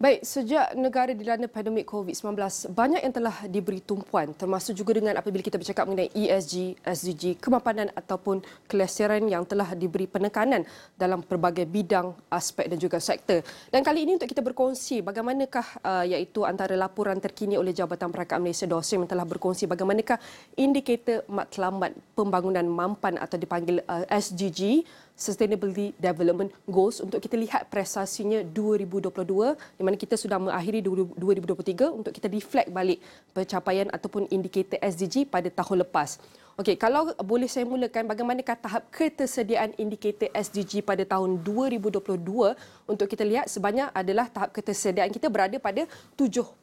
Baik, sejak negara dilanda pandemik COVID-19, banyak yang telah diberi tumpuan termasuk juga dengan apabila kita bercakap mengenai ESG, SDG, kemapanan ataupun kelesiran yang telah diberi penekanan dalam pelbagai bidang, aspek dan juga sektor. Dan kali ini untuk kita berkongsi bagaimanakah iaitu antara laporan terkini oleh Jabatan Perakiraan Malaysia DOSIM yang telah berkongsi bagaimanakah indikator matlamat pembangunan mampan atau dipanggil SDG, Sustainability Development Goals, untuk kita lihat prestasinya 2022 di mana kita sudah mengakhiri 2023 untuk kita reflect balik pencapaian ataupun indikator SDG pada tahun lepas. Okey, kalau boleh saya mulakan bagaimanakah tahap ketersediaan indikator SDG pada tahun 2022 untuk kita lihat sebanyak adalah tahap ketersediaan kita berada pada 79%,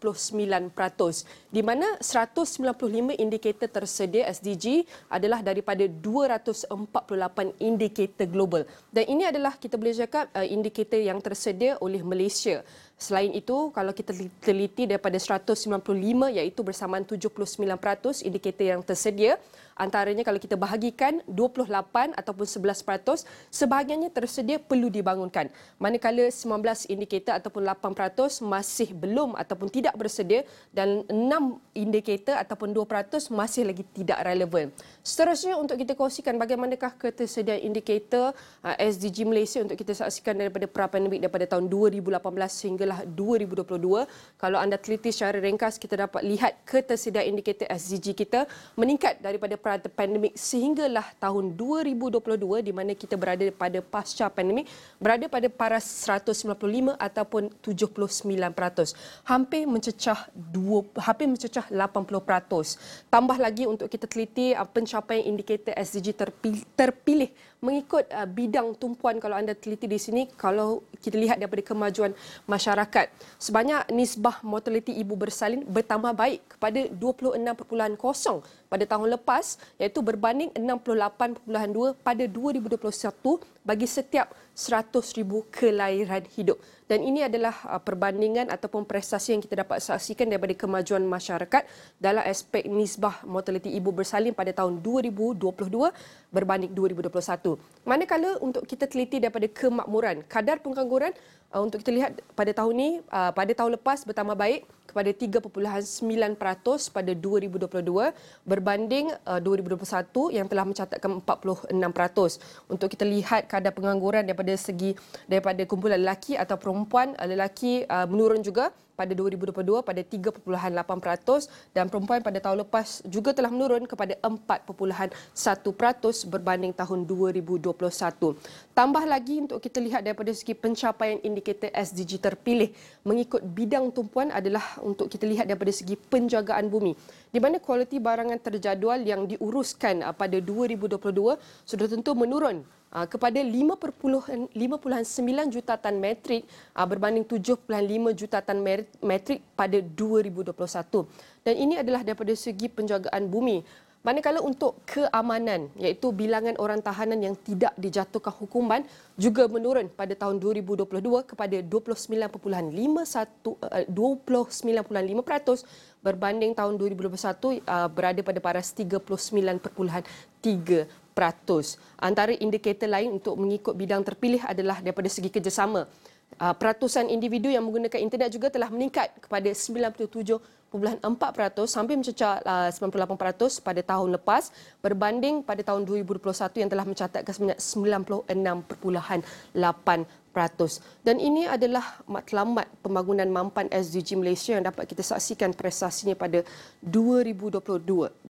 di mana 195 indikator tersedia SDG adalah daripada 248 indikator global. Dan ini adalah kita boleh cakap indikator yang tersedia oleh Malaysia. Selain itu, kalau kita teliti daripada 195 iaitu bersamaan 79% indikator yang tersedia, antaranya kalau kita bahagikan 28 ataupun 11%, sebahagiannya tersedia perlu dibangunkan. Manakala 19 indikator ataupun 8% masih belum ataupun tidak bersedia dan 6 indikator ataupun 2% masih lagi tidak relevan. Seterusnya untuk kita kongsikan bagaimanakah ketersediaan indikator SDG Malaysia untuk kita saksikan daripada pra-pandemik daripada tahun 2018 sehinggalah 2022. Kalau anda teliti secara ringkas, kita dapat lihat ketersediaan indikator SDG kita meningkat daripada pra-pandemik sehinggalah tahun 2022 di mana kita berada pada pasca pandemik berada pada paras 195 ataupun 79%. Hampir mencecah 80%. Tambah lagi untuk kita teliti pencapaian indikator SDG terpilih mengikut bidang tumpuan. Kalau anda teliti di sini, kalau kita lihat daripada kemajuan masyarakat, sebanyak nisbah mortaliti ibu bersalin bertambah baik kepada 26.0 pada tahun lepas, iaitu berbanding 68.2 pada 2021 bagi setiap 100,000 kelahiran hidup. Dan ini adalah perbandingan ataupun prestasi yang kita dapat saksikan daripada kemajuan masyarakat dalam aspek nisbah mortaliti ibu bersalin pada tahun 2022 berbanding 2021. Manakala untuk kita teliti daripada kemakmuran, kadar pengangguran untuk kita lihat pada tahun ini, pada tahun lepas bertambah baik kepada 3.9% pada 2022 berbanding 2021 yang telah mencatatkan 46%. Untuk kita lihat kadar pengangguran daripada kumpulan lelaki atau perempuan, lelaki menurun juga pada 2022 pada 3.8% dan perempuan pada tahun lepas juga telah menurun kepada 4.1% berbanding tahun 2021. Tambah lagi untuk kita lihat daripada segi pencapaian indikator SDG terpilih mengikut bidang tumpuan adalah untuk kita lihat daripada segi penjagaan bumi, di mana kualiti barangan terjadual yang diuruskan pada 2022 sudah tentu menurun kepada 5.9 juta tan metrik berbanding 7.5 juta tan metrik pada 2021. Dan ini adalah daripada segi penjagaan bumi. Manakala untuk keamanan, iaitu bilangan orang tahanan yang tidak dijatuhkan hukuman juga menurun pada tahun 2022 kepada 29.5% berbanding tahun 2021 berada pada paras 39.3%. Antara indikator lain untuk mengikut bidang terpilih adalah daripada segi kerjasama. Peratusan individu yang menggunakan internet juga telah meningkat kepada 97.4% sampai mencecah 98% pada tahun lepas berbanding pada tahun 2021 yang telah mencatatkan sebanyak 96.8%. Dan ini adalah matlamat pembangunan mampan SDG Malaysia yang dapat kita saksikan prestasinya pada 2022.